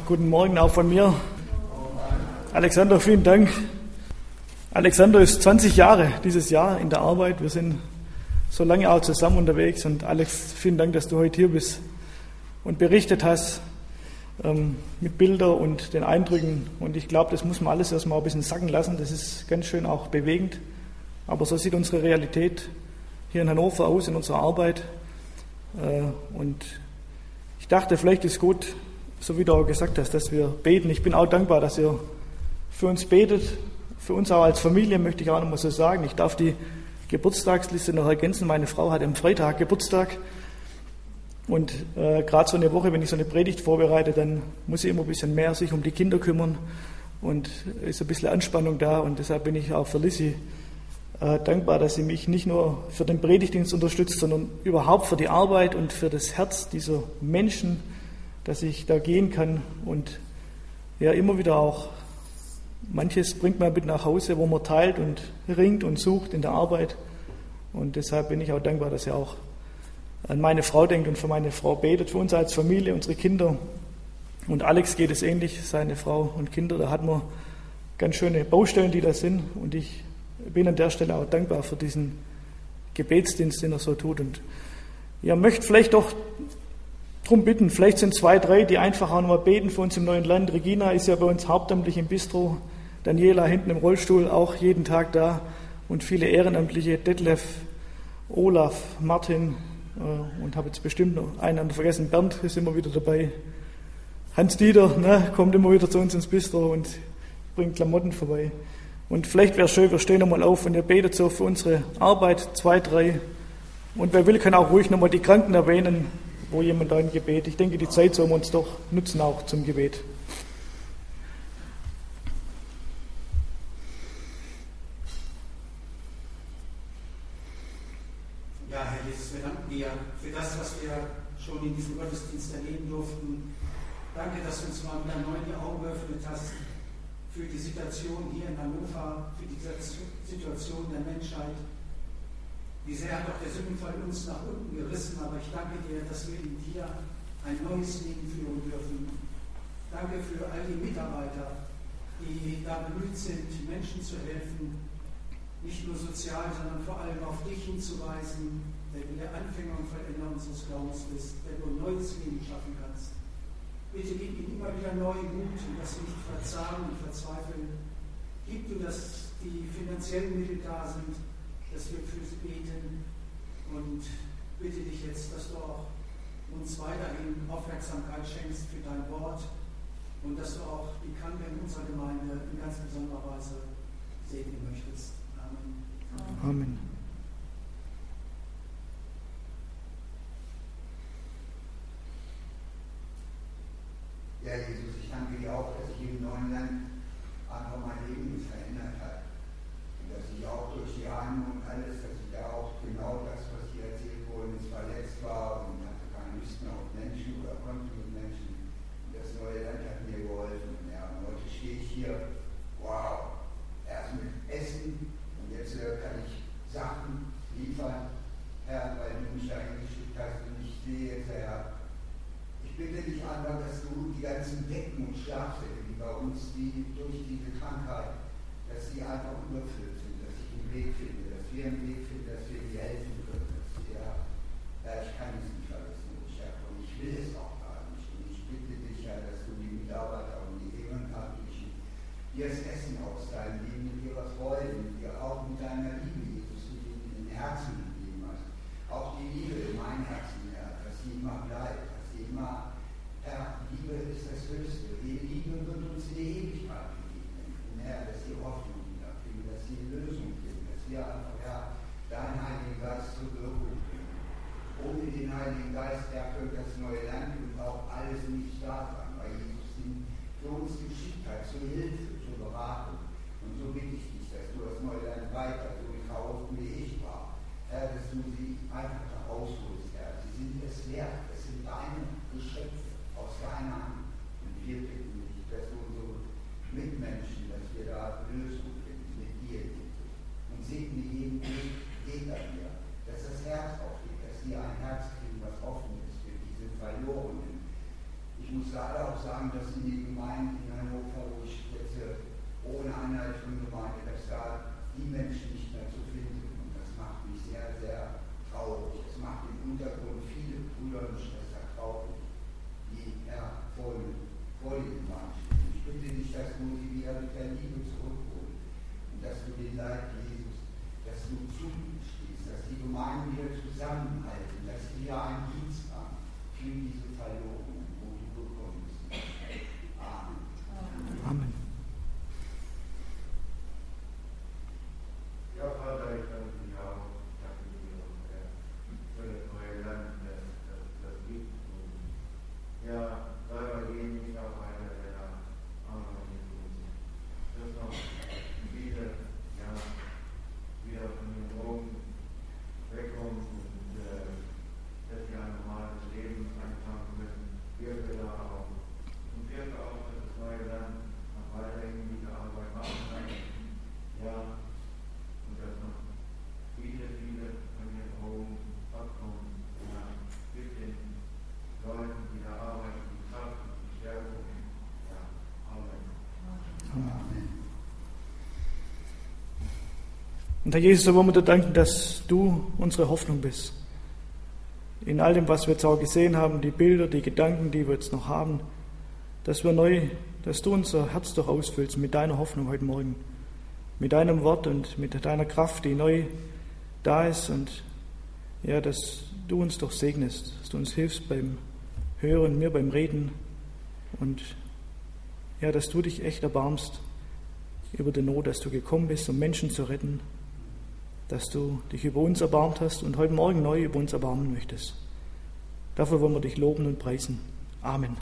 Guten Morgen auch von mir. Alexander, vielen Dank. Alexander ist 20 Jahre dieses Jahr in der Arbeit. Wir sind so lange auch zusammen unterwegs. Und Alex, vielen Dank, dass du heute hier bist und berichtet hast mit Bildern und den Eindrücken. Und ich glaube, das muss man alles erstmal ein bisschen sacken lassen. Das ist ganz schön auch bewegend. Aber so sieht unsere Realität hier in Hannover aus, in unserer Arbeit. Und ich dachte, vielleicht ist gut, so wie du auch gesagt hast, dass wir beten. Ich bin auch dankbar, dass ihr für uns betet, für uns auch als Familie, möchte ich auch noch mal so sagen. Ich darf die Geburtstagsliste noch ergänzen. Meine Frau hat am Freitag Geburtstag. Und gerade so eine Woche, wenn ich so eine Predigt vorbereite, dann muss sie immer ein bisschen mehr sich um die Kinder kümmern. Und ist ein bisschen Anspannung da. Und deshalb bin ich auch für Lissi dankbar, dass sie mich nicht nur für den Predigtdienst unterstützt, sondern überhaupt für die Arbeit und für das Herz dieser Menschen, dass ich da gehen kann und ja immer wieder auch manches bringt man mit nach Hause, wo man teilt und ringt und sucht in der Arbeit. Und deshalb bin ich auch dankbar, dass ihr auch an meine Frau denkt und für meine Frau betet, für uns als Familie, unsere Kinder. Und Alex geht es ähnlich, seine Frau und Kinder, da hat man ganz schöne Baustellen, die da sind. Und ich bin an der Stelle auch dankbar für diesen Gebetsdienst, den er so tut. Und ihr möchtet vielleicht doch darum bitten, vielleicht sind 2, 3, die einfach auch nochmal beten für uns im neuen Land. Regina ist ja bei uns hauptamtlich im Bistro, Daniela hinten im Rollstuhl, auch jeden Tag da und viele Ehrenamtliche, Detlef, Olaf, Martin und habe jetzt bestimmt noch einen vergessen, Bernd ist immer wieder dabei. Hans-Dieter kommt immer wieder zu uns ins Bistro und bringt Klamotten vorbei. Und vielleicht wäre es schön, wir stehen nochmal auf und ihr betet so für unsere Arbeit, 2, 3. Und wer will, kann auch ruhig nochmal die Kranken erwähnen, wo jemand da ein Gebet. Ich denke, die Zeit sollen wir uns doch nutzen auch zum Gebet. Ja, Herr Jesus, wir danken dir für das, was wir schon in diesem Gottesdienst erleben durften. Danke, dass du uns mal wieder neu die Augen geöffnet hast für die Situation hier in Hannover, für die Situation der Menschheit. Wie sehr hat doch der Sündenfall uns nach unten gerissen, aber ich danke dir, dass wir in dir ein neues Leben führen dürfen. Danke für all die Mitarbeiter, die da bemüht sind, Menschen zu helfen, nicht nur sozial, sondern vor allem auf dich hinzuweisen, der du der Anfänger und Vollender unseres Glaubens bist, der du ein neues Leben schaffen kannst. Bitte gib ihnen immer wieder neuen Mut und dass sie nicht verzagen und verzweifeln. Gib du, dass die finanziellen Mittel da sind, dass wir für sie beten und bitte dich jetzt, dass du auch uns weiterhin Aufmerksamkeit schenkst für dein Wort und dass du auch die Kranken in unserer Gemeinde in ganz besonderer Weise segnen möchtest. Amen. Amen. Ja, Jesus, ich danke dir auch, dass sich im neuen Land einfach mein Leben verändert hat. Und dass ich auch durch die Ahnung und alles, dass ich da auch genau das, was hier erzählt worden ist, verletzt war und hatte keine Lust mehr auf Menschen oder konnte mit Menschen. Und das neue Land hat mir geholfen. Ja, und heute stehe ich hier, wow, erst mit Essen und jetzt kann ich Sachen liefern, Herr, weil du mich da hingeschickt hast und ich sehe jetzt, Herr, ich bitte dich einfach, dass du die ganzen Decken und Schlafsäcke, die bei uns, die durch diese Krankheit, dass sie einfach überfüllt sind, dass ich einen Weg finde, dass wir einen Weg finden, dass wir dir helfen können. Dass wir, ich kann es nicht alles nur stärken und ich will es auch gar nicht. Und ich bitte dich ja, dass du die Mitarbeiter und die Ehrenamtlichen dir das Essen austeilen, die mit ihrer Freude, mit dir auch mit deiner Liebe, Jesus, die du in den Herzen gegeben hast. Auch die Liebe in mein Herzen, Herr, dass sie immer bleibt, dass sie immer, Herr, Liebe ist das Höchste. Die Liebe wird uns in die Ewigkeit begegnen. Und Herr, dass die Hoffnung wieder finden, dass die Lösung finden, dass wir einfach, Herr, deinen Heiligen Geist zur Wirkung bringen. Ohne den Heiligen Geist, der könnte das neue Land und auch alles nicht da sein, weil Jesus ihn für uns geschickt hat, zur Hilfe, zur Beratung. Und so bitte ich dich, dass du das neue Land weiter so verholfen wie ich war. Herr, dass du sie einfach da rausholst, Herr. Sie sind es wert, es sind deine Geschöpfe aus deiner Hand. Und wir bitten dich, dass du unsere Mitmenschen, dass wir da Lösung finden mit dir, Jesus. Und segne jeden Gegner dir, dass das Herz aufgeht, dass sie ein Herz kriegen, was offen ist für diese Verlorenen. Ich muss leider auch sagen, dass in den Gemeinden in Hannover, wo ich jetzt ohne Anhalt von Gemeinde, dass da die Menschen nicht mehr zu finden. Und das macht mich sehr, sehr traurig. Es macht im Untergrund viele Brüder und Schwestern traurig, die vor den Gemeinde stehen. Ich bitte dich, dass du sie wieder mit der Liebe zurückholst und dass du den Leib Jesus, dass du zustehst, dass die Gemeinden wieder zusammenhalten, dass sie wieder einen Dienst haben für diese Verlorenen, wo du gekommen bist. Amen. Amen. Ja, Vater, ich danke dir auch, danke dir für das neue Land, das gibt. Und ja, sei bei denen nicht auch einer, der da arbeitet und das noch wieder von den Drogen wegkommt und dass sie ein normales Leben anfangen können. Wirke da auch. Und wirke auch, dass das neue Land noch weiterhin diese Arbeit machen kann. Ja. Und dass noch viele von den Drogen abkommen. Ja. Mit den Leuten, die da arbeiten, die Kraft und die Stärkung. Ja. Amen. Amen. Und Herr Jesus, so wollen wir dir danken, dass du unsere Hoffnung bist. In all dem, was wir jetzt auch gesehen haben, die Bilder, die Gedanken, die wir jetzt noch haben, dass du unser Herz doch ausfüllst mit deiner Hoffnung heute Morgen, mit deinem Wort und mit deiner Kraft, die neu da ist und ja, dass du uns doch segnest, dass du uns hilfst beim Hören, mir beim Reden und ja, dass du dich echt erbarmst über die Not, dass du gekommen bist, um Menschen zu retten, dass du dich über uns erbarmt hast und heute Morgen neu über uns erbarmen möchtest. Dafür wollen wir dich loben und preisen. Amen.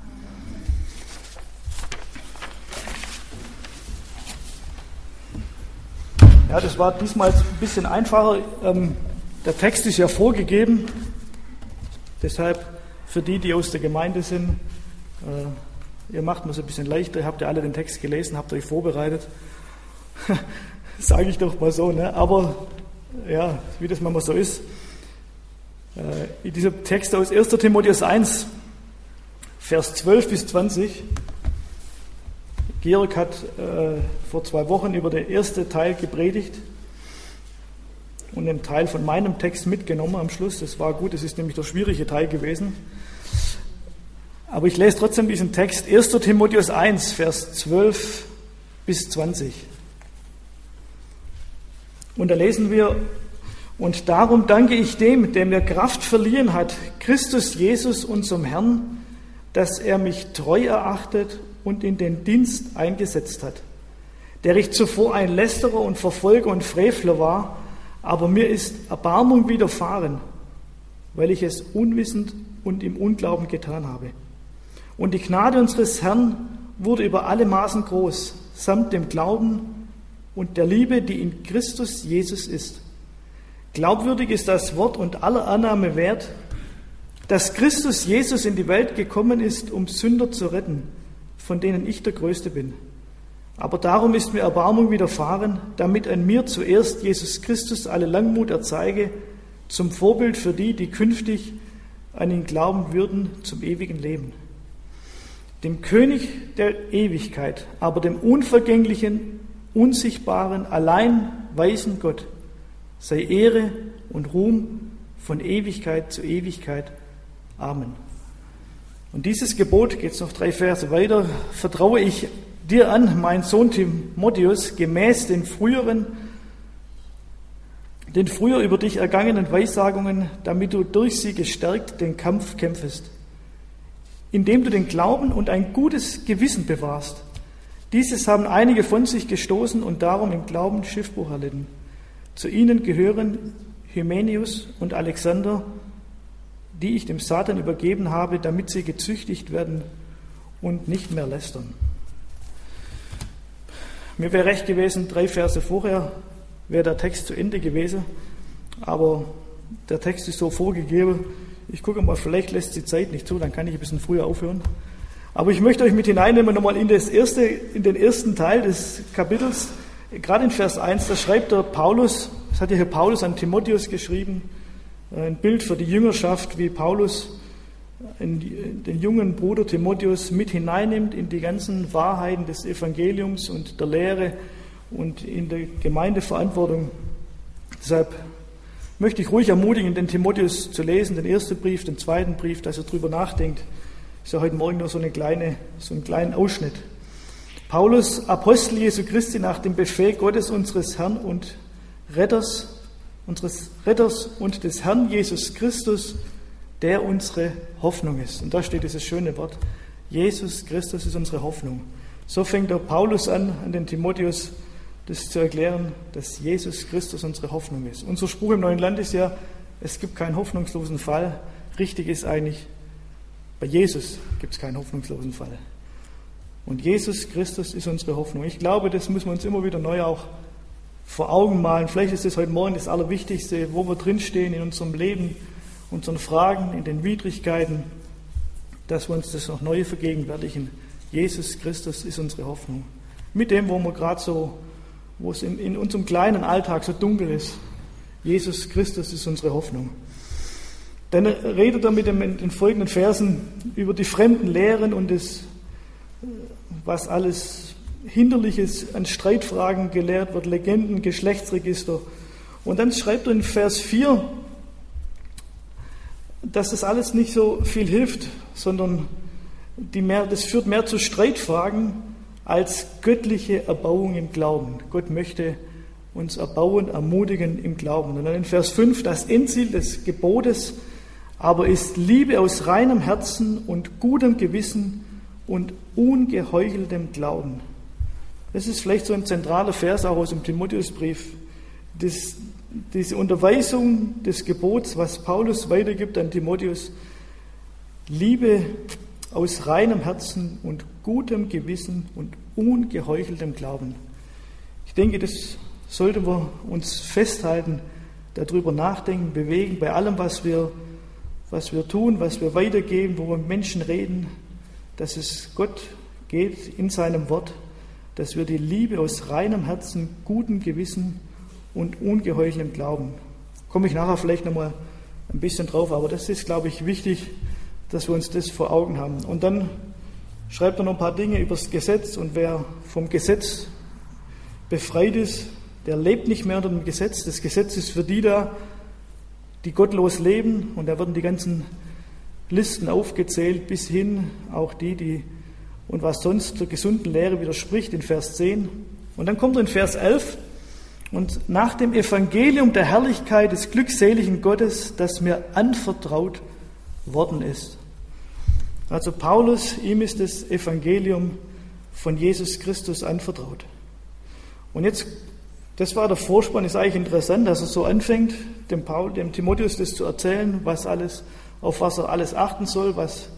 Ja, das war diesmal ein bisschen einfacher. Der Text ist ja vorgegeben. Deshalb für die aus der Gemeinde sind, ihr macht mir es ein bisschen leichter. Ihr habt ja alle den Text gelesen, habt euch vorbereitet. Sage ich doch mal so, ne? Aber ja, wie das manchmal so ist. In diesem Text aus 1. Timotheus 1, Vers 12 bis 20. Georg hat vor 2 Wochen über den ersten Teil gepredigt und einen Teil von meinem Text mitgenommen am Schluss. Das war gut, das ist nämlich der schwierige Teil gewesen. Aber ich lese trotzdem diesen Text, 1. Timotheus 1, Vers 12 bis 20. Und da lesen wir, und darum danke ich dem, der mir Kraft verliehen hat, Christus Jesus, unserem Herrn, dass er mich treu erachtet und in den Dienst eingesetzt hat, der ich zuvor ein Lästerer und Verfolger und Frevler war, aber mir ist Erbarmung widerfahren, weil ich es unwissend und im Unglauben getan habe. Und die Gnade unseres Herrn wurde über alle Maßen groß, samt dem Glauben und der Liebe, die in Christus Jesus ist. Glaubwürdig ist das Wort und aller Annahme wert, dass Christus Jesus in die Welt gekommen ist, um Sünder zu retten, von denen ich der Größte bin. Aber darum ist mir Erbarmung widerfahren, damit an mir zuerst Jesus Christus alle Langmut erzeige, zum Vorbild für die, die künftig an ihn glauben würden, zum ewigen Leben. Dem König der Ewigkeit, aber dem unvergänglichen, unsichtbaren, allein weisen Gott, sei Ehre und Ruhm von Ewigkeit zu Ewigkeit. Amen. Und dieses Gebot, geht es noch 3 Verse weiter, vertraue ich dir an, mein Sohn Timotheus, gemäß den früher über dich ergangenen Weissagungen, damit du durch sie gestärkt den Kampf kämpfest, indem du den Glauben und ein gutes Gewissen bewahrst. Dieses haben einige von sich gestoßen und darum im Glauben Schiffbruch erlitten. Zu ihnen gehören Hymenäus und Alexander, die ich dem Satan übergeben habe, damit sie gezüchtigt werden und nicht mehr lästern. Mir wäre recht gewesen, 3 Verse vorher wäre der Text zu Ende gewesen, aber der Text ist so vorgegeben. Ich gucke mal, vielleicht lässt die Zeit nicht zu, dann kann ich ein bisschen früher aufhören. Aber ich möchte euch mit hineinnehmen nochmal in den ersten Teil des Kapitels, gerade in Vers 1, da schreibt der Paulus, das hat ja hier Paulus an Timotheus geschrieben, ein Bild für die Jüngerschaft, wie Paulus den jungen Bruder Timotheus mit hineinnimmt in die ganzen Wahrheiten des Evangeliums und der Lehre und in der Gemeindeverantwortung. Deshalb möchte ich ruhig ermutigen, den Timotheus zu lesen, den ersten Brief, den zweiten Brief, dass er darüber nachdenkt. Ist ja heute Morgen nur so einen kleinen Ausschnitt. Paulus, Apostel Jesu Christi, nach dem Befehl Gottes, unseres Herrn und Retters und des Herrn Jesus Christus, der unsere Hoffnung ist. Und da steht dieses schöne Wort, Jesus Christus ist unsere Hoffnung. So fängt der Paulus an den Timotheus das zu erklären, dass Jesus Christus unsere Hoffnung ist. Unser Spruch im Neuen Land ist ja, es gibt keinen hoffnungslosen Fall. Richtig ist eigentlich, bei Jesus gibt es keinen hoffnungslosen Fall. Und Jesus Christus ist unsere Hoffnung. Ich glaube, das müssen wir uns immer wieder neu auch vor Augen malen. Vielleicht ist das heute Morgen das Allerwichtigste, wo wir drinstehen in unserem Leben, unseren Fragen, in den Widrigkeiten, dass wir uns das noch neu vergegenwärtigen. Jesus Christus ist unsere Hoffnung. Mit dem, wo wir gerade so, wo es in unserem kleinen Alltag so dunkel ist, Jesus Christus ist unsere Hoffnung. Dann redet er mit den folgenden Versen über die fremden Lehren und das, was alles Hinderliches an Streitfragen gelehrt wird, Legenden, Geschlechtsregister. Und dann schreibt er in Vers 4, dass das alles nicht so viel hilft, sondern das führt mehr zu Streitfragen als göttliche Erbauung im Glauben. Gott möchte uns erbauen, ermutigen im Glauben. Und dann in Vers 5, das Endziel des Gebotes aber ist Liebe aus reinem Herzen und gutem Gewissen und ungeheucheltem Glauben. Das ist vielleicht so ein zentraler Vers auch aus dem Timotheusbrief. Diese Unterweisung des Gebots, was Paulus weitergibt an Timotheus, Liebe aus reinem Herzen und gutem Gewissen und ungeheucheltem Glauben. Ich denke, das sollten wir uns festhalten, darüber nachdenken, bewegen, bei allem, was wir tun, was wir weitergeben, wo wir mit Menschen reden, dass es Gott geht in seinem Wort, dass wir die Liebe aus reinem Herzen, gutem Gewissen und ungeheucheltem Glauben. Komme ich nachher vielleicht nochmal ein bisschen drauf, aber das ist, glaube ich, wichtig, dass wir uns das vor Augen haben. Und dann schreibt er noch ein paar Dinge über das Gesetz und wer vom Gesetz befreit ist, der lebt nicht mehr unter dem Gesetz. Das Gesetz ist für die da, die gottlos leben, und da werden die ganzen Listen aufgezählt, bis hin auch die und was sonst zur gesunden Lehre widerspricht, in Vers 10. Und dann kommt er in Vers 11, und nach dem Evangelium der Herrlichkeit des glückseligen Gottes, das mir anvertraut worden ist. Also Paulus, ihm ist das Evangelium von Jesus Christus anvertraut. Und jetzt, das war der Vorspann, ist eigentlich interessant, dass er so anfängt, dem Timotheus das zu erzählen, auf was er alles achten soll, was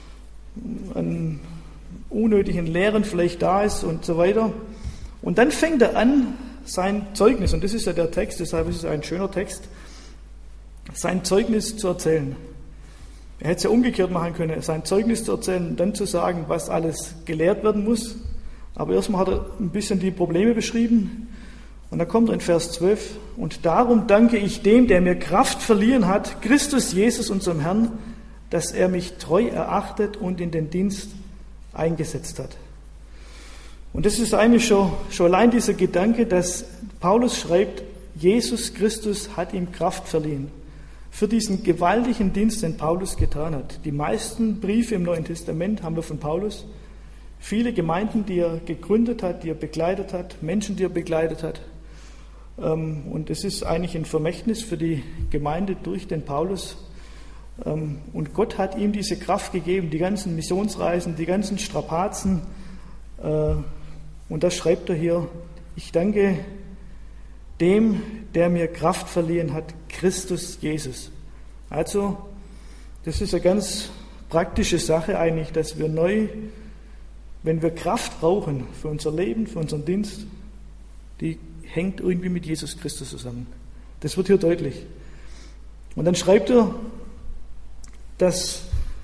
an unnötigen Lehren vielleicht da ist und so weiter. Und dann fängt er an, sein Zeugnis, und das ist ja der Text, deshalb ist es ein schöner Text, sein Zeugnis zu erzählen. Er hätte es ja umgekehrt machen können, sein Zeugnis zu erzählen und dann zu sagen, was alles gelehrt werden muss. Aber erstmal hat er ein bisschen die Probleme beschrieben. Und dann kommt er in Vers 12, und darum danke ich dem, der mir Kraft verliehen hat, Christus Jesus, unserem Herrn, dass er mich treu erachtet und in den Dienst eingesetzt hat. Und das ist eigentlich schon allein dieser Gedanke, dass Paulus schreibt, Jesus Christus hat ihm Kraft verliehen für diesen gewaltigen Dienst, den Paulus getan hat. Die meisten Briefe im Neuen Testament haben wir von Paulus. Viele Gemeinden, die er gegründet hat, die er begleitet hat, Menschen, die er begleitet hat. Und es ist eigentlich ein Vermächtnis für die Gemeinde durch den Paulus. Und Gott hat ihm diese Kraft gegeben, die ganzen Missionsreisen, die ganzen Strapazen. Und das schreibt er hier, ich danke dem, der mir Kraft verliehen hat, Christus Jesus. Also, das ist eine ganz praktische Sache eigentlich, dass wir neu, wenn wir Kraft brauchen für unser Leben, für unseren Dienst, die hängt irgendwie mit Jesus Christus zusammen. Das wird hier deutlich. Und dann schreibt er, dass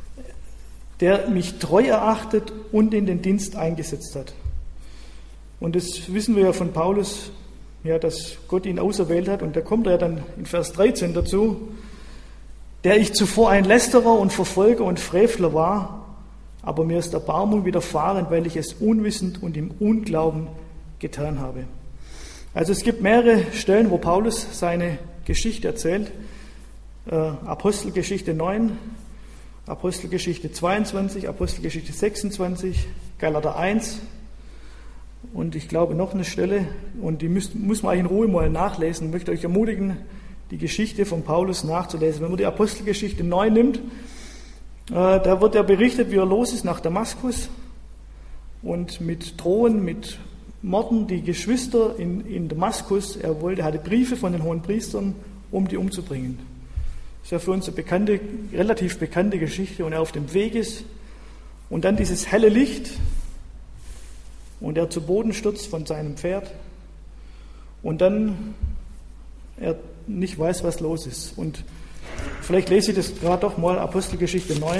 der mich treu erachtet und in den Dienst eingesetzt hat. Und das wissen wir ja von Paulus, ja, dass Gott ihn auserwählt hat. Und da kommt er dann in Vers 13 dazu, der ich zuvor ein Lästerer und Verfolger und Frevler war, aber mir ist Erbarmung widerfahren, weil ich es unwissend und im Unglauben getan habe. Also es gibt mehrere Stellen, wo Paulus seine Geschichte erzählt. Apostelgeschichte 9, Apostelgeschichte 22, Apostelgeschichte 26, Galater 1 und ich glaube noch eine Stelle, und die muss man eigentlich in Ruhe mal nachlesen. Ich möchte euch ermutigen, die Geschichte von Paulus nachzulesen. Wenn man die Apostelgeschichte 9 nimmt, da wird ja berichtet, wie er los ist nach Damaskus und mit Drohen, mit Morden die Geschwister in Damaskus, er hatte Briefe von den Hohenpriestern, um die umzubringen. Das ist ja für uns eine relativ bekannte Geschichte, und er auf dem Weg ist und dann dieses helle Licht und er zu Boden stürzt von seinem Pferd und dann er nicht weiß, was los ist. Und vielleicht lese ich das gerade doch mal, Apostelgeschichte 9,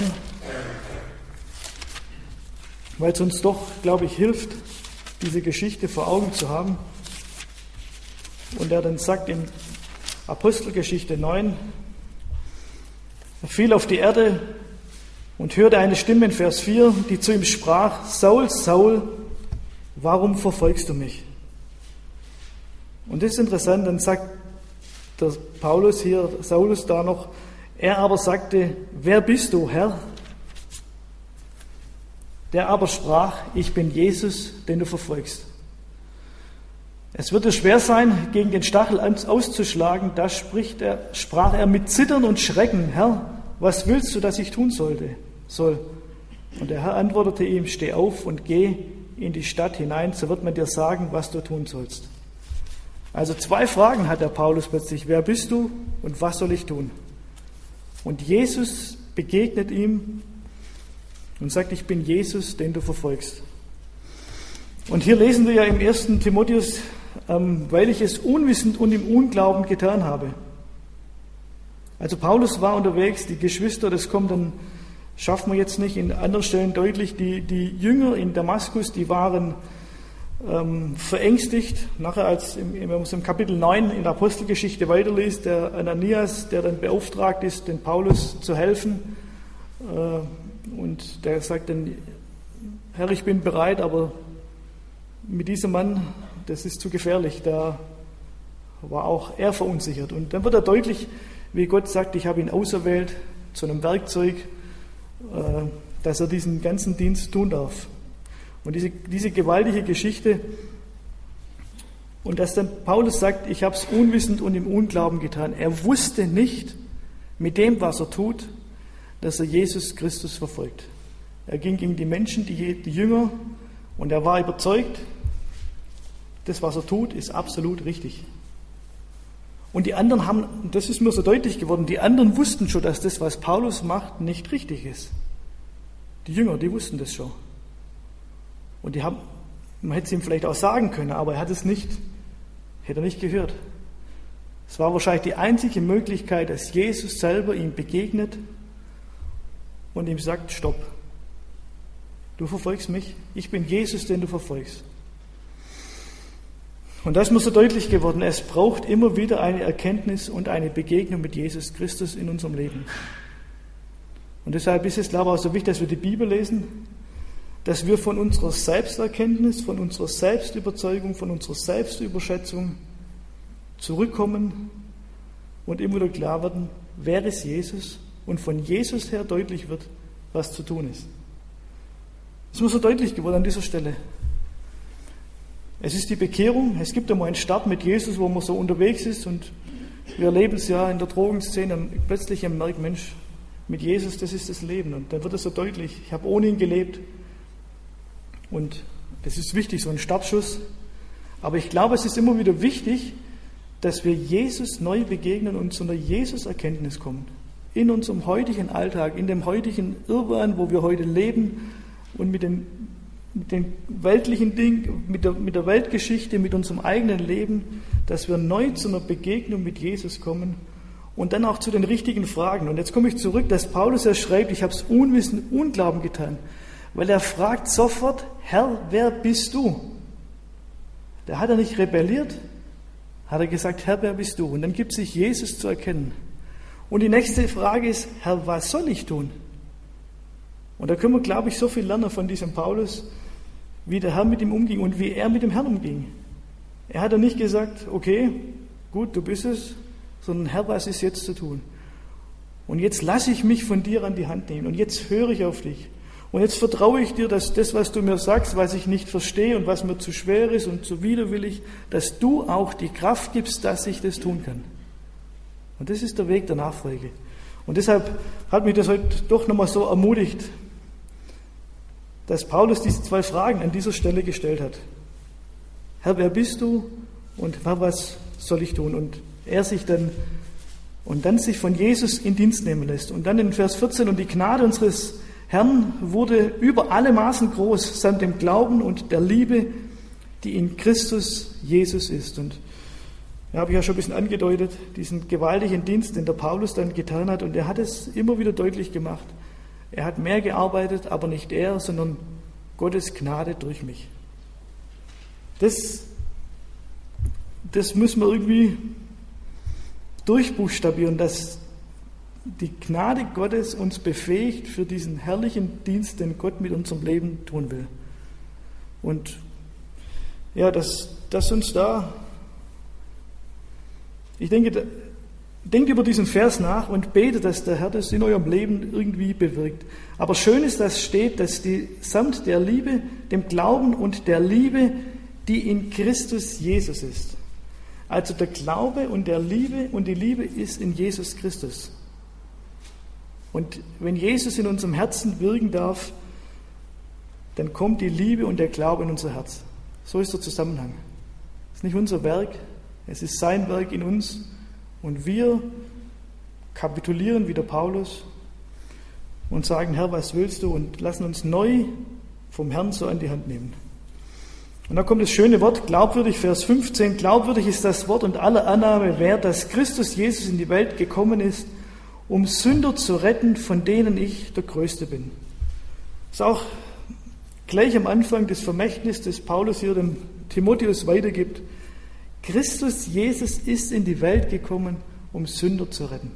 weil es uns doch, glaube ich, hilft, diese Geschichte vor Augen zu haben. Und er dann sagt in Apostelgeschichte 9, er fiel auf die Erde und hörte eine Stimme in Vers 4, die zu ihm sprach: Saul, Saul, warum verfolgst du mich? Und das ist interessant, dann sagt der Paulus hier, Saulus da noch, er aber sagte: Wer bist du, Herr? Der aber sprach: Ich bin Jesus, den du verfolgst. Es wird dir schwer sein, gegen den Stachel auszuschlagen. Da sprach er mit Zittern und Schrecken: Herr, was willst du, dass ich tun soll? Und der Herr antwortete ihm: Steh auf und geh in die Stadt hinein, so wird man dir sagen, was du tun sollst. Also 2 Fragen hat der Paulus plötzlich: Wer bist du und was soll ich tun? Und Jesus begegnet ihm und sagt: Ich bin Jesus, den du verfolgst. Und hier lesen wir ja im 1. Timotheus, weil ich es unwissend und im Unglauben getan habe. Also Paulus war unterwegs, die Geschwister, das kommt dann, schaffen wir jetzt nicht, in anderen Stellen deutlich, die Jünger in Damaskus, die waren verängstigt. Nachher, wenn man es im Kapitel 9 in der Apostelgeschichte weiterliest, der Ananias, der dann beauftragt ist, den Paulus zu helfen, und der sagt dann: Herr, ich bin bereit, aber mit diesem Mann, das ist zu gefährlich. Da war auch er verunsichert. Und dann wird er deutlich, wie Gott sagt: Ich habe ihn auserwählt zu einem Werkzeug, dass er diesen ganzen Dienst tun darf. Und diese gewaltige Geschichte, und dass dann Paulus sagt: Ich habe es unwissend und im Unglauben getan. Er wusste nicht mit dem, was er tut, dass er Jesus Christus verfolgt. Er ging gegen die Menschen, die Jünger, und er war überzeugt, das, was er tut, ist absolut richtig. Und die anderen haben, das ist mir so deutlich geworden, die anderen wussten schon, dass das, was Paulus macht, nicht richtig ist. Die Jünger, die wussten das schon. Und man hätte es ihm vielleicht auch sagen können, aber er hat es nicht, hätte er nicht gehört. Es war wahrscheinlich die einzige Möglichkeit, dass Jesus selber ihm begegnet und ihm sagt: Stopp, du verfolgst mich, ich bin Jesus, den du verfolgst. Und das ist mir so deutlich geworden, es braucht immer wieder eine Erkenntnis und eine Begegnung mit Jesus Christus in unserem Leben. Und deshalb ist es, glaube ich, auch so wichtig, dass wir die Bibel lesen, dass wir von unserer Selbsterkenntnis, von unserer Selbstüberzeugung, von unserer Selbstüberschätzung zurückkommen und immer wieder klar werden, wer ist Jesus, und von Jesus her deutlich wird, was zu tun ist. Das ist mir so deutlich geworden an dieser Stelle. Es ist die Bekehrung, es gibt einmal einen Start mit Jesus, wo man so unterwegs ist, und wir erleben es ja in der Drogenszene, und plötzlich merkt, Mensch, mit Jesus, das ist das Leben. Und dann wird es so deutlich, ich habe ohne ihn gelebt, und das ist wichtig, so ein Startschuss. Aber ich glaube, es ist immer wieder wichtig, dass wir Jesus neu begegnen und zu einer Jesus-Erkenntnis kommen. In unserem heutigen Alltag, in dem heutigen Irrwahn, wo wir heute leben, und mit den weltlichen Dingen, mit der Weltgeschichte, mit unserem eigenen Leben, dass wir neu zu einer Begegnung mit Jesus kommen und dann auch zu den richtigen Fragen. Und jetzt komme ich zurück, dass Paulus ja schreibt: Ich habe es unwissend, Unglauben getan, weil er fragt sofort: Herr, wer bist du? Da hat er nicht rebelliert, hat er gesagt: Herr, wer bist du? Und dann gibt sich Jesus zu erkennen. Und die nächste Frage ist, Herr, was soll ich tun? Und da können wir, glaube ich, so viel lernen von diesem Paulus, wie der Herr mit ihm umging und wie er mit dem Herrn umging. Er hat ja nicht gesagt, okay, gut, du bist es, sondern Herr, was ist jetzt zu tun? Und jetzt lasse ich mich von dir an die Hand nehmen und jetzt höre ich auf dich. Und jetzt vertraue ich dir, dass das, was du mir sagst, was ich nicht verstehe und was mir zu schwer ist und zu widerwillig, dass du auch die Kraft gibst, dass ich das tun kann. Und das ist der Weg der Nachfolge. Und deshalb hat mich das heute doch nochmal so ermutigt, dass Paulus diese 2 Fragen an dieser Stelle gestellt hat. Herr, wer bist du? Und Herr, was soll ich tun? Und er sich dann von Jesus in Dienst nehmen lässt. Und dann in Vers 14, und die Gnade unseres Herrn wurde über alle Maßen groß, samt dem Glauben und der Liebe, die in Christus Jesus ist. Und ja, habe ich ja schon ein bisschen angedeutet, diesen gewaltigen Dienst, den der Paulus dann getan hat. Und er hat es immer wieder deutlich gemacht. Er hat mehr gearbeitet, aber nicht er, sondern Gottes Gnade durch mich. Das müssen wir irgendwie durchbuchstabieren, dass die Gnade Gottes uns befähigt für diesen herrlichen Dienst, den Gott mit unserem Leben tun will. Und ja, dass uns da, ich denke, denkt über diesen Vers nach und betet, dass der Herr das in eurem Leben irgendwie bewirkt. Aber schön ist, dass steht, dass die samt der Liebe, dem Glauben und der Liebe, die in Christus Jesus ist. Also der Glaube und der Liebe und die Liebe ist in Jesus Christus. Und wenn Jesus in unserem Herzen wirken darf, dann kommt die Liebe und der Glaube in unser Herz. So ist der Zusammenhang. Es ist nicht unser Werk, es ist sein Werk in uns. Und wir kapitulieren wie der Paulus und sagen, Herr, was willst du? Und lassen uns neu vom Herrn so an die Hand nehmen. Und dann kommt das schöne Wort, glaubwürdig, Vers 15. Glaubwürdig ist das Wort und aller Annahme wert, dass Christus Jesus in die Welt gekommen ist, um Sünder zu retten, von denen ich der Größte bin. Das ist auch gleich am Anfang das Vermächtnis, das Paulus hier dem Timotheus weitergibt. Christus Jesus ist in die Welt gekommen, um Sünder zu retten.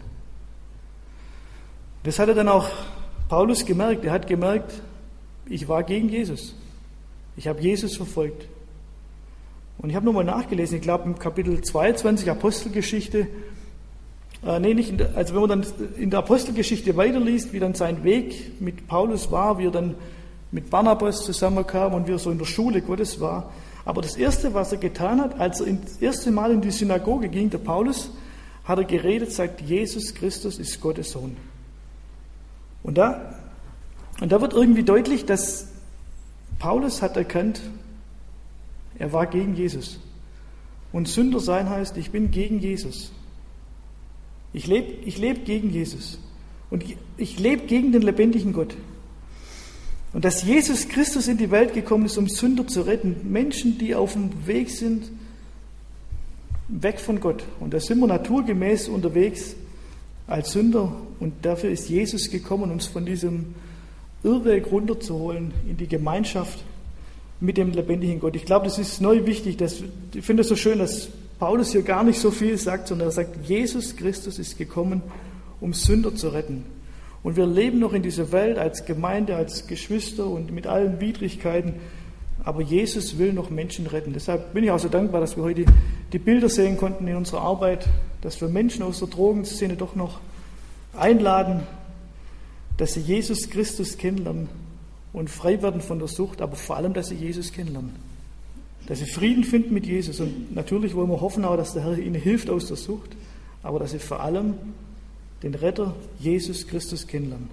Das hat er dann auch Paulus gemerkt. Er hat gemerkt, ich war gegen Jesus. Ich habe Jesus verfolgt. Und ich habe nochmal nachgelesen, ich glaube im Kapitel 22 Apostelgeschichte, also wenn man dann in der Apostelgeschichte weiterliest, wie dann sein Weg mit Paulus war, wie er dann mit Barnabas zusammenkam und wie er so in der Schule Gottes war. Aber das Erste, was er getan hat, als er das erste Mal in die Synagoge ging, der Paulus, hat er geredet, sagt, Jesus Christus ist Gottes Sohn. Und da wird irgendwie deutlich, dass Paulus hat erkannt, er war gegen Jesus. Und Sünder sein heißt, ich bin gegen Jesus. Ich lebe gegen Jesus. Und ich lebe gegen den lebendigen Gott. Und dass Jesus Christus in die Welt gekommen ist, um Sünder zu retten. Menschen, die auf dem Weg sind, weg von Gott. Und da sind wir naturgemäß unterwegs als Sünder. Und dafür ist Jesus gekommen, uns von diesem Irrweg runterzuholen in die Gemeinschaft mit dem lebendigen Gott. Ich glaube, das ist neu wichtig. Ich finde es so schön, dass Paulus hier gar nicht so viel sagt, sondern er sagt, Jesus Christus ist gekommen, um Sünder zu retten. Und wir leben noch in dieser Welt als Gemeinde, als Geschwister und mit allen Widrigkeiten. Aber Jesus will noch Menschen retten. Deshalb bin ich auch so dankbar, dass wir heute die Bilder sehen konnten in unserer Arbeit, dass wir Menschen aus der Drogenszene doch noch einladen, dass sie Jesus Christus kennenlernen und frei werden von der Sucht, aber vor allem, dass sie Jesus kennenlernen. Dass sie Frieden finden mit Jesus. Und natürlich wollen wir hoffen auch, dass der Herr ihnen hilft aus der Sucht, aber dass sie vor allem den Retter Jesus Christus kennenlernen.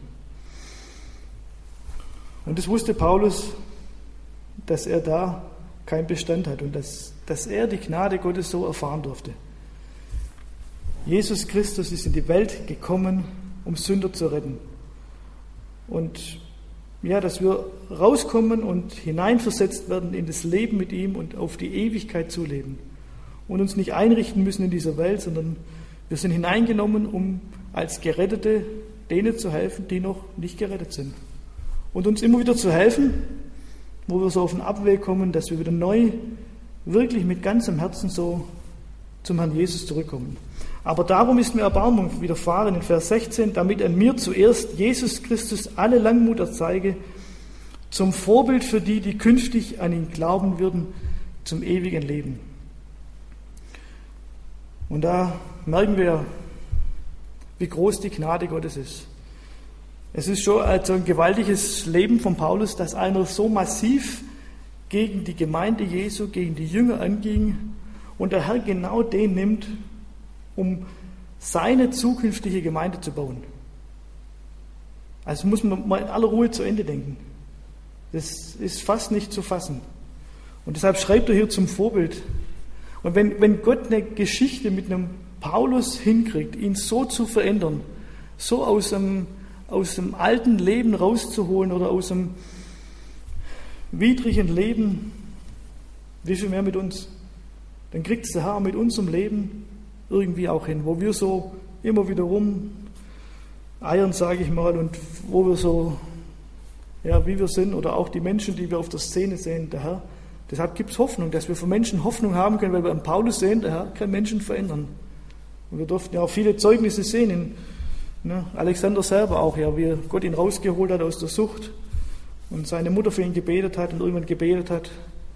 Und das wusste Paulus, dass er da keinen Bestand hat und dass er die Gnade Gottes so erfahren durfte. Jesus Christus ist in die Welt gekommen, um Sünder zu retten. Und ja, dass wir rauskommen und hineinversetzt werden in das Leben mit ihm und auf die Ewigkeit zuleben. Und uns nicht einrichten müssen in dieser Welt, sondern wir sind hineingenommen, um als Gerettete denen zu helfen, die noch nicht gerettet sind. Und uns immer wieder zu helfen, wo wir so auf den Abweg kommen, dass wir wieder neu, wirklich mit ganzem Herzen so zum Herrn Jesus zurückkommen. Aber darum ist mir Erbarmung widerfahren in Vers 16, damit an mir zuerst Jesus Christus alle Langmut erzeige, zum Vorbild für die, die künftig an ihn glauben würden, zum ewigen Leben. Und da merken wir, wie groß die Gnade Gottes ist. Es ist schon also ein gewaltiges Leben von Paulus, dass einer so massiv gegen die Gemeinde Jesu, gegen die Jünger anging und der Herr genau den nimmt, um seine zukünftige Gemeinde zu bauen. Also muss man mal in aller Ruhe zu Ende denken. Das ist fast nicht zu fassen. Und deshalb schreibt er hier zum Vorbild. Und wenn Gott eine Geschichte mit einem Paulus hinkriegt, ihn so zu verändern, so aus dem alten Leben rauszuholen oder aus dem widrigen Leben, wie viel mehr mit uns, dann kriegt es der Herr mit unserem Leben irgendwie auch hin, wo wir so immer wieder eiern, sage ich mal, und wo wir so, ja, wie wir sind, oder auch die Menschen, die wir auf der Szene sehen, der Herr. Deshalb gibt es Hoffnung, dass wir für Menschen Hoffnung haben können, weil wir an Paulus sehen, der Herr kann Menschen verändern. Und wir durften ja auch viele Zeugnisse sehen, Alexander selber auch, ja, wie Gott ihn rausgeholt hat aus der Sucht und seine Mutter für ihn gebetet hat und irgendwann gebetet hat,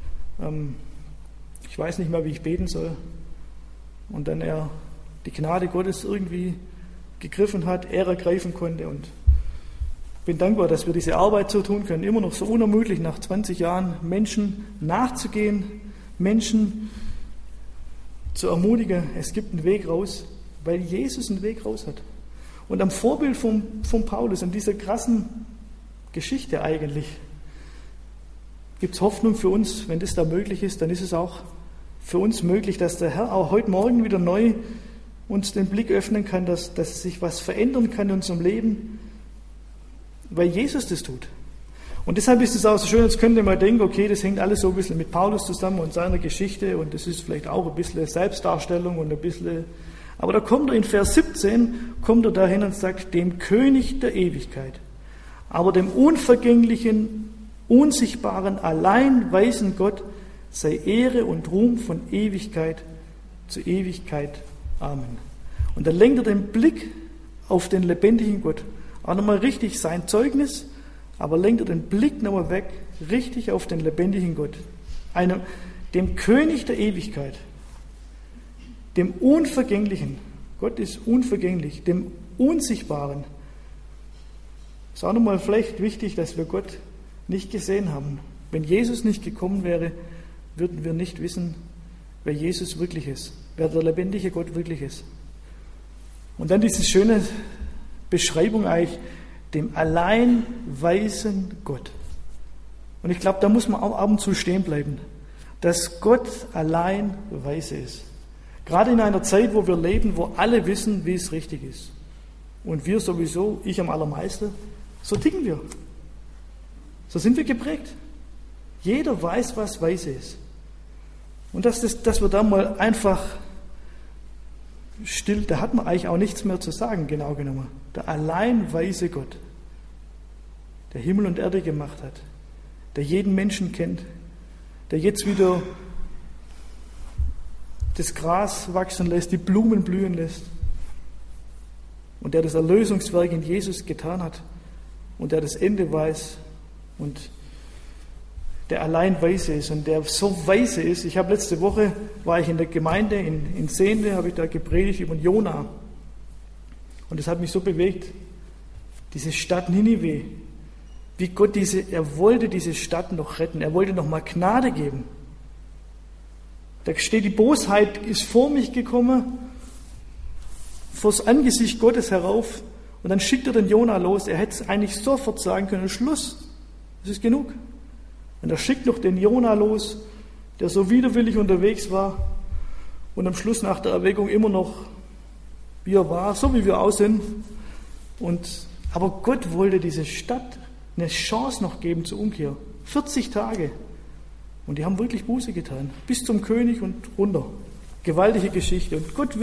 ich weiß nicht mehr, wie ich beten soll. Und dann er die Gnade Gottes irgendwie gegriffen hat, er ergreifen konnte. Und bin dankbar, dass wir diese Arbeit so tun können, immer noch so unermüdlich nach 20 Jahren Menschen nachzugehen, Menschen zu ermutigen, es gibt einen Weg raus, weil Jesus einen Weg raus hat. Und am Vorbild von Paulus, an dieser krassen Geschichte eigentlich, gibt es Hoffnung für uns. Wenn das da möglich ist, dann ist es auch für uns möglich, dass der Herr auch heute Morgen wieder neu uns den Blick öffnen kann, dass sich was verändern kann in unserem Leben, weil Jesus das tut. Und deshalb ist es auch so schön, jetzt könnte man denken, okay, das hängt alles so ein bisschen mit Paulus zusammen und seiner Geschichte und das ist vielleicht auch ein bisschen Selbstdarstellung und ein bisschen, aber da kommt er in Vers 17, kommt er dahin und sagt, dem König der Ewigkeit, aber dem unvergänglichen, unsichtbaren, allein weisen Gott sei Ehre und Ruhm von Ewigkeit zu Ewigkeit. Amen. Und dann lenkt er den Blick auf den lebendigen Gott. Auch nochmal richtig sein Zeugnis, aber lenkt er den Blick nochmal weg, richtig auf den lebendigen Gott. Dem König der Ewigkeit, dem Unvergänglichen, Gott ist unvergänglich, dem Unsichtbaren. Ist auch nochmal vielleicht wichtig, dass wir Gott nicht gesehen haben. Wenn Jesus nicht gekommen wäre, würden wir nicht wissen, wer Jesus wirklich ist, wer der lebendige Gott wirklich ist. Und dann diese schöne Beschreibung eigentlich, dem allein weisen Gott. Und ich glaube, da muss man auch ab und zu stehen bleiben, dass Gott allein weise ist. Gerade in einer Zeit, wo wir leben, wo alle wissen, wie es richtig ist. Und wir sowieso, ich am allermeisten, so ticken wir. So sind wir geprägt. Jeder weiß, was weise ist. Und dass wir da mal einfach still, da hat man eigentlich auch nichts mehr zu sagen, genau genommen. Der allein weise Gott, der Himmel und Erde gemacht hat, der jeden Menschen kennt, der jetzt wieder das Gras wachsen lässt, die Blumen blühen lässt und der das Erlösungswerk in Jesus getan hat und der das Ende weiß und der allein weise ist und der so weise ist. Ich habe letzte Woche, war ich in der Gemeinde in Sehnde, habe ich da gepredigt über Jona. Und das hat mich so bewegt, diese Stadt Ninive, wie Gott er wollte diese Stadt noch retten, er wollte noch mal Gnade geben. Da steht, die Bosheit ist vor mich gekommen, vors Angesicht Gottes herauf und dann schickt er den Jona los. Er hätte es eigentlich sofort sagen können, Schluss, das ist genug. Und er schickt noch den Jona los, der so widerwillig unterwegs war und am Schluss nach der Erweckung immer noch, wie er war, so wie wir auch sind. Aber Gott wollte dieser Stadt eine Chance noch geben zur Umkehr. 40 Tage. Und die haben wirklich Buße getan. Bis zum König und runter. Gewaltige Geschichte. Und Gott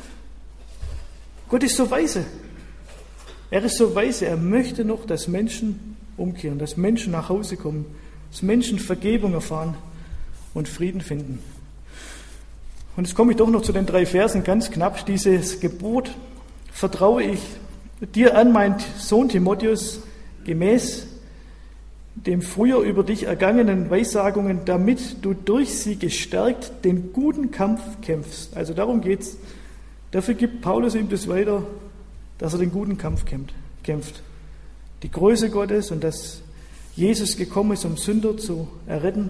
ist so weise. Er ist so weise. Er möchte noch, dass Menschen umkehren, dass Menschen nach Hause kommen, dass Menschen Vergebung erfahren und Frieden finden. Und jetzt komme ich doch noch zu den 3 Versen ganz knapp. Dieses Gebot vertraue ich dir an, mein Sohn Timotheus, gemäß dem früher über dich ergangenen Weissagungen, damit du durch sie gestärkt den guten Kampf kämpfst. Also darum geht's. Dafür gibt Paulus ihm das weiter, dass er den guten Kampf kämpft. Die Größe Gottes und dass Jesus gekommen ist, um Sünder zu erretten.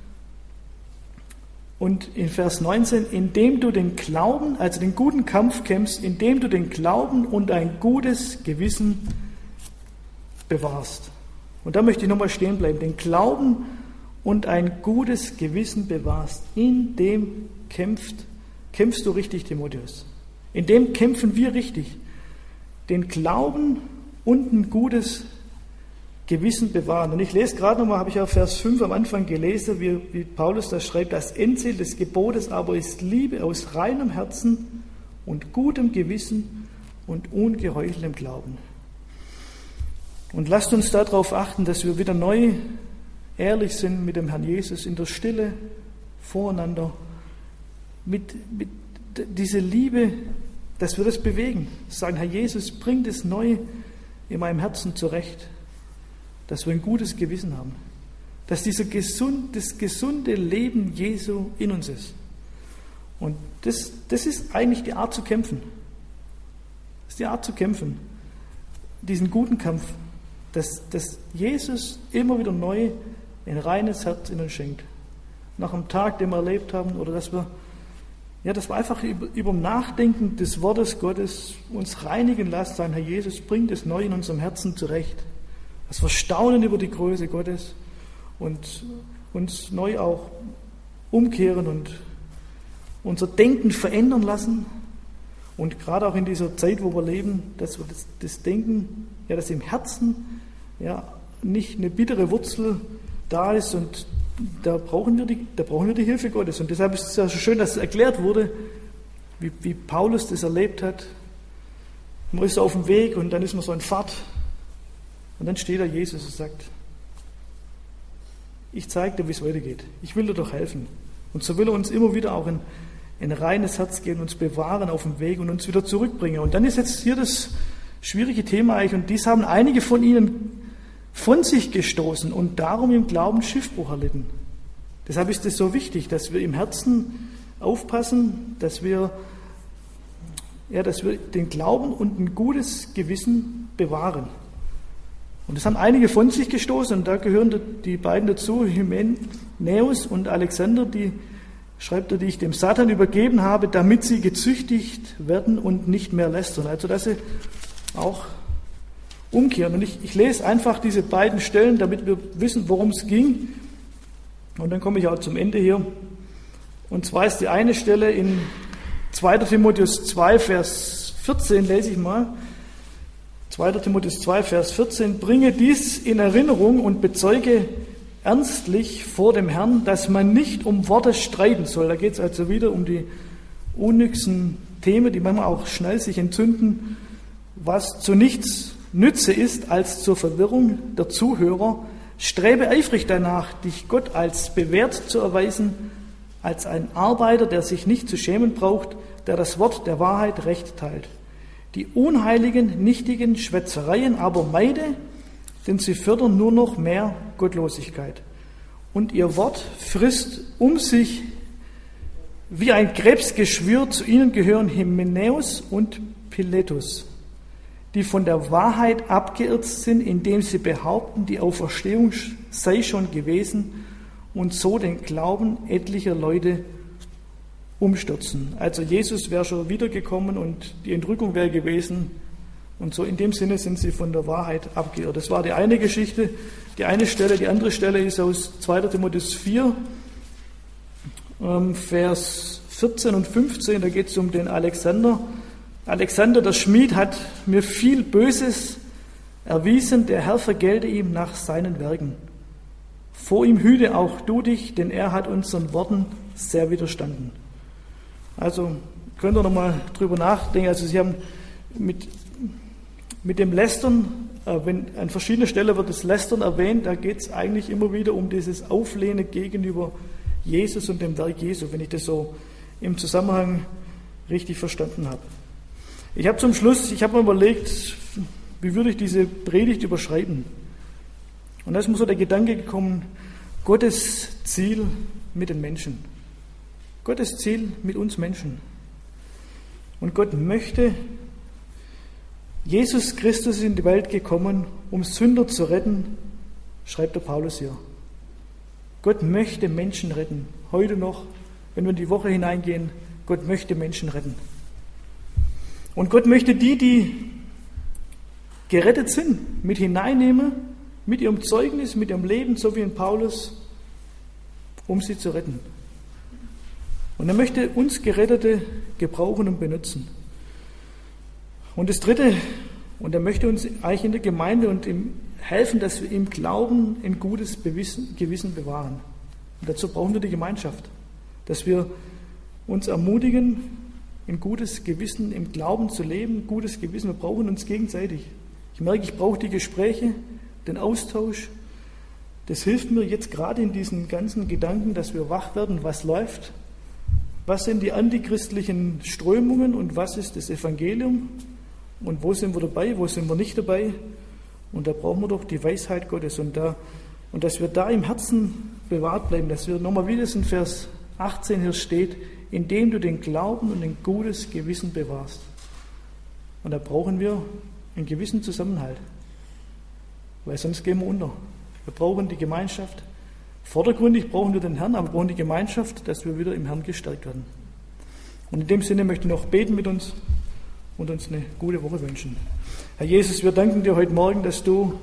Und in Vers 19, indem du den Glauben, also den guten Kampf kämpfst, indem du den Glauben und ein gutes Gewissen bewahrst. Und da möchte ich nochmal stehen bleiben. Den Glauben und ein gutes Gewissen bewahrst. In dem kämpfst du richtig, Timotheus. In dem kämpfen wir richtig. Den Glauben und ein gutes Gewissen bewahren. Und ich lese gerade nochmal, habe ich ja Vers 5 am Anfang gelesen, wie Paulus das schreibt, das Endziel des Gebotes aber ist Liebe aus reinem Herzen und gutem Gewissen und ungeheucheltem Glauben. Und lasst uns darauf achten, dass wir wieder neu ehrlich sind mit dem Herrn Jesus in der Stille voreinander, mit dieser Liebe, dass wir das bewegen. Sagen, Herr Jesus, bring das neu in meinem Herzen zurecht, dass wir ein gutes Gewissen haben, dass das gesunde Leben Jesu in uns ist. Und das ist eigentlich die Art zu kämpfen. Das ist die Art zu kämpfen, diesen guten Kampf, dass Jesus immer wieder neu ein reines Herz in uns schenkt. Nach einem Tag, den wir erlebt haben, oder dass wir einfach über Nachdenken des Wortes Gottes uns reinigen lassen, sagen, Herr Jesus, bring das neu in unserem Herzen zurecht. Dass wir staunen über die Größe Gottes und uns neu auch umkehren und unser Denken verändern lassen. Und gerade auch in dieser Zeit, wo wir leben, dass wir das Denken, dass im Herzen nicht eine bittere Wurzel da ist, und da brauchen wir die Hilfe Gottes. Und deshalb ist es ja so schön, dass es erklärt wurde, wie Paulus das erlebt hat. Man ist auf dem Weg und dann ist man so in Fahrt. Und dann steht da Jesus und sagt, ich zeige dir, wie es weitergeht. Ich will dir doch helfen. Und so will er uns immer wieder auch ein reines Herz geben, uns bewahren auf dem Weg und uns wieder zurückbringen. Und dann ist jetzt hier das schwierige Thema eigentlich, und dies haben einige von ihnen von sich gestoßen und darum im Glauben Schiffbruch erlitten. Deshalb ist es so wichtig, dass wir im Herzen aufpassen, dass wir den Glauben und ein gutes Gewissen bewahren. Und das haben einige von sich gestoßen, und da gehören die beiden dazu, Hymenäus und Alexander, die ich dem Satan übergeben habe, damit sie gezüchtigt werden und nicht mehr lästern. Also dass sie auch umkehren. Und ich lese einfach diese beiden Stellen, damit wir wissen, worum es ging. Und dann komme ich auch zum Ende hier. Und zwar ist die eine Stelle in 2. Timotheus 2, Vers 14, lese ich mal. 2. Timotheus 2, Vers 14. Bringe dies in Erinnerung und bezeuge ernstlich vor dem Herrn, dass man nicht um Worte streiten soll. Da geht es also wieder um die unnützen Themen, die manchmal auch schnell sich entzünden, was zu nichts Nütze ist als zur Verwirrung der Zuhörer. Strebe eifrig danach, dich Gott als bewährt zu erweisen, als ein Arbeiter, der sich nicht zu schämen braucht, der das Wort der Wahrheit recht teilt. Die unheiligen, nichtigen Schwätzereien aber meide, denn sie fördern nur noch mehr Gottlosigkeit. Und ihr Wort frisst um sich wie ein Krebsgeschwür. Zu ihnen gehören Hymenäus und Piletus, die von der Wahrheit abgeirrt sind, indem sie behaupten, die Auferstehung sei schon gewesen und so den Glauben etlicher Leute umstürzen. Also Jesus wäre schon wiedergekommen und die Entrückung wäre gewesen, und so in dem Sinne sind sie von der Wahrheit abgeirrt. Das war die eine Geschichte, die eine Stelle. Die andere Stelle ist aus 2. Timotheus 4, Vers 14 und 15, da geht es um den Alexander. Alexander, der Schmied, hat mir viel Böses erwiesen, der Herr vergelte ihm nach seinen Werken. Vor ihm hüte auch du dich, denn er hat unseren Worten sehr widerstanden. Also könnt ihr nochmal drüber nachdenken. Also sie haben mit dem Lästern, wenn an verschiedenen Stellen wird das Lästern erwähnt, da geht es eigentlich immer wieder um dieses Auflehnen gegenüber Jesus und dem Werk Jesu, wenn ich das so im Zusammenhang richtig verstanden habe. Ich habe mir überlegt, wie würde ich diese Predigt überschreiben? Und da ist mir so der Gedanke gekommen, Gottes Ziel mit den Menschen. Gottes Ziel mit uns Menschen. Und Gott möchte, Jesus Christus ist in die Welt gekommen, um Sünder zu retten, schreibt der Paulus hier. Gott möchte Menschen retten. Heute noch, wenn wir in die Woche hineingehen, Gott möchte Menschen retten. Und Gott möchte die gerettet sind, mit hineinnehmen, mit ihrem Zeugnis, mit ihrem Leben, so wie in Paulus, um sie zu retten. Und er möchte uns Gerettete gebrauchen und benutzen. Und das Dritte, und er möchte uns eigentlich in der Gemeinde und ihm helfen, dass wir im Glauben ein gutes Gewissen bewahren. Und dazu brauchen wir die Gemeinschaft, dass wir uns ermutigen, ein gutes Gewissen im Glauben zu leben, gutes Gewissen. Wir brauchen uns gegenseitig. Ich merke, ich brauche die Gespräche, den Austausch. Das hilft mir jetzt gerade in diesen ganzen Gedanken, dass wir wach werden, was läuft. Was sind die antichristlichen Strömungen und was ist das Evangelium? Und wo sind wir dabei, wo sind wir nicht dabei? Und da brauchen wir doch die Weisheit Gottes und dass wir da im Herzen bewahrt bleiben, dass wir nochmal, wie das in Vers 18 hier steht, indem du den Glauben und ein gutes Gewissen bewahrst. Und da brauchen wir einen gewissen Zusammenhalt, weil sonst gehen wir unter. Wir brauchen die Gemeinschaft. Vordergründig brauchen wir den Herrn, aber wir brauchen die Gemeinschaft, dass wir wieder im Herrn gestärkt werden. Und in dem Sinne möchte ich noch beten mit uns und uns eine gute Woche wünschen. Herr Jesus, wir danken dir heute Morgen, dass du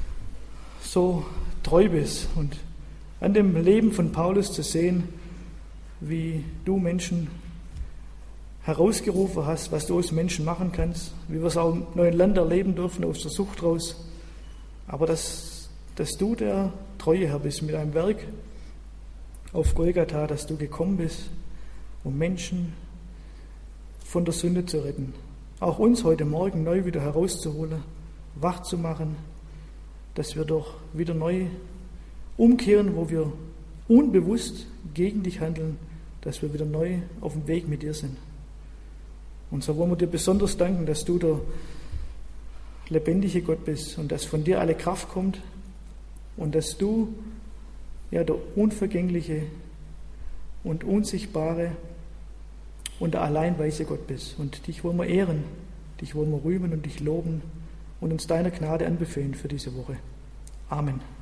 so treu bist und an dem Leben von Paulus zu sehen, wie du Menschen herausgerufen hast, was du aus Menschen machen kannst, wie wir es auch im neuen Land erleben dürfen, aus der Sucht raus. Aber dass du der treue Herr bist mit einem Werk auf Golgatha, dass du gekommen bist, um Menschen von der Sünde zu retten. Auch uns heute Morgen neu wieder herauszuholen, wach zu machen, dass wir doch wieder neu umkehren, wo wir unbewusst gegen dich handeln, dass wir wieder neu auf dem Weg mit dir sind. Und so wollen wir dir besonders danken, dass du der lebendige Gott bist und dass von dir alle Kraft kommt und dass du ja der unvergängliche und unsichtbare und der allein weise Gott bist. Und dich wollen wir ehren, dich wollen wir rühmen und dich loben und uns deiner Gnade anbefehlen für diese Woche. Amen.